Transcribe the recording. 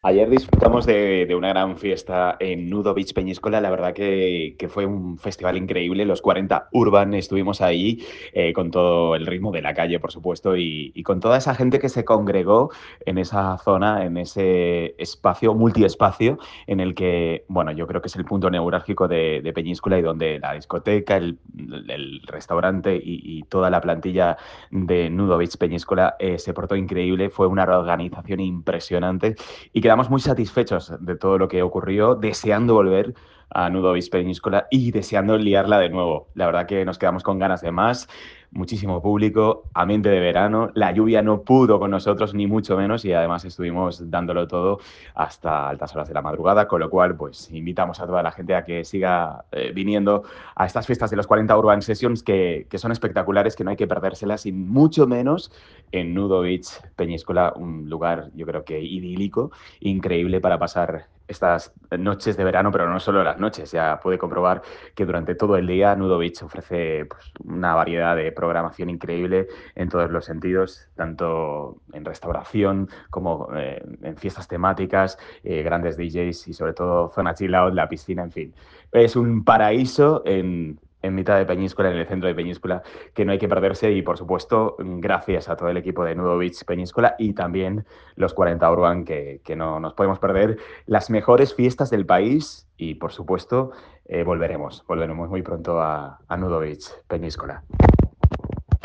Ayer disfrutamos de una gran fiesta en Nudo Beach Peñíscola. La verdad que fue un festival increíble. Los 40 Urban estuvimos ahí con todo el ritmo de la calle, por supuesto, y con toda esa gente que se congregó en esa zona, en ese espacio, multiespacio, en el que, bueno, yo creo que es el punto neurálgico de Peñíscola y donde la discoteca, el restaurante y toda la plantilla de Nudo Beach Peñíscola se portó increíble. Fue una organización impresionante y quedamos muy satisfechos de todo lo que ocurrió, deseando volver a Nudo Beach Peñíscola y deseando liarla de nuevo. La verdad que nos quedamos con ganas de más, muchísimo público, ambiente de verano, la lluvia no pudo con nosotros ni mucho menos y además estuvimos dándolo todo hasta altas horas de la madrugada, con lo cual pues invitamos a toda la gente a que siga viniendo a estas fiestas de los 40 Urban Sessions que son espectaculares, que no hay que perdérselas y mucho menos en Nudo Beach Peñíscola, un lugar yo creo que idílico, increíble para pasar estas noches de verano, pero no solo las noches. Ya puede comprobar que durante todo el día Nudo Beach ofrece pues, una variedad de programación increíble en todos los sentidos, tanto en restauración como en fiestas temáticas, grandes DJs y sobre todo zona chill out, la piscina, en fin. Es un paraíso en mitad de Peñíscola, en el centro de Peñíscola, que no hay que perderse y, por supuesto, gracias a todo el equipo de Nudo Beach Peñíscola y también los 40 Urban, que no nos podemos perder las mejores fiestas del país y, por supuesto, volveremos muy pronto a Nudo Beach Peñíscola.